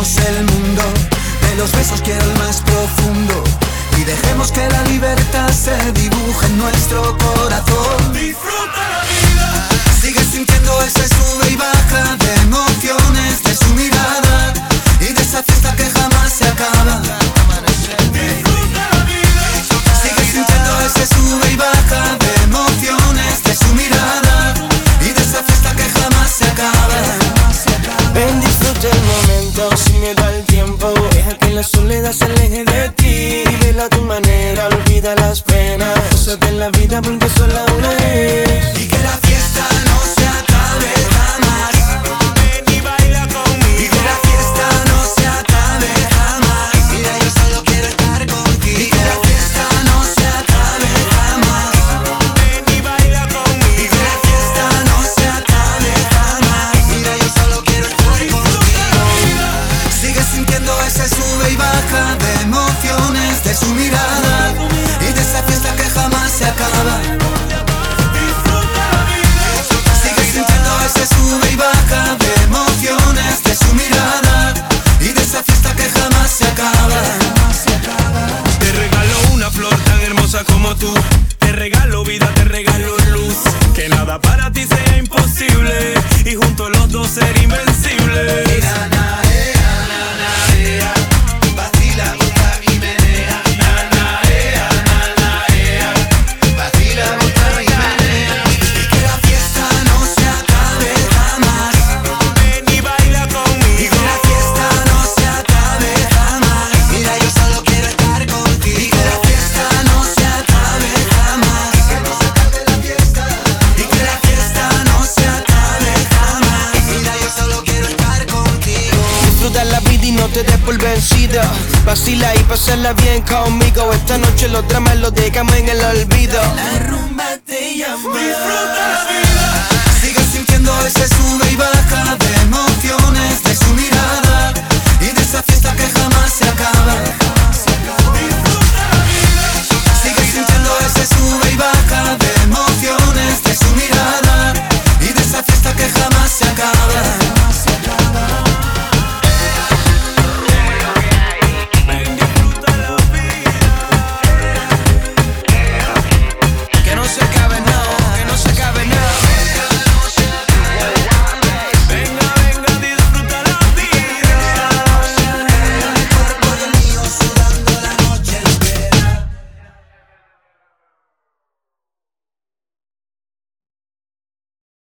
compartamos el mundo. De los besos quiero el más profundo. Y dejemos que la libertad se dibuje en nuestro corazón. Disfruta la vida. Sigue sintiendo ese sube y baja de emociones, de su mirada y de esa fiesta que jamás se acaba. Disfruta la vida. Sigue sintiendo ese sube y baja de emociones, de su mirada y de esa fiesta que jamás se acaba. Ven, disfruta el momento, sin miedo al tiempo. Deja que la soledad se aleje de ti. Vívela a tu manera, olvida las penas. Cosas de la vida porque sola una es. Y que la fiesta no se acabe jamás. Ven y baila conmigo. Y que la fiesta no se acabe jamás. Mira, yo solo quiero estar contigo. Y que la fiesta no se acabe jamás. Ven y baila Y conmigo. que la fiesta no se acabe jamás. Mira, yo solo quiero estar contigo. Sigue sintiendo ese sube y baja de emociones, de su mirada y de esa fiesta que jamás se acaba. Disfruta la vida. Sigue sintiendo ese sube y baja de emociones, de su mirada y de esa fiesta que jamás se acaba. Te regalo una flor tan hermosa como tú. Te regalo vida, te regalo luz. Que nada para ti sea imposible. Y juntos los dos ser invencibles. Vacila, bota y menea. Vacila, bota y menea. Y que la fiesta no se acabe jamás. Ven y baila Y conmigo. que la fiesta no se acabe jamás. Mira, yo solo quiero estar contigo. Y que la fiesta no se acabe jamás. Que no se acabe la fiesta. Y que la fiesta no se acabe jamás. Mira, yo solo quiero estar contigo. Disfruta la vida y no te des por vencido. Vacila y pasarla bien conmigo. Esta noche los dramas los dejamos en el olvido. La rumba te llama. Disfruta la vida. Sigue sintiendo ese sube y baja de emociones, de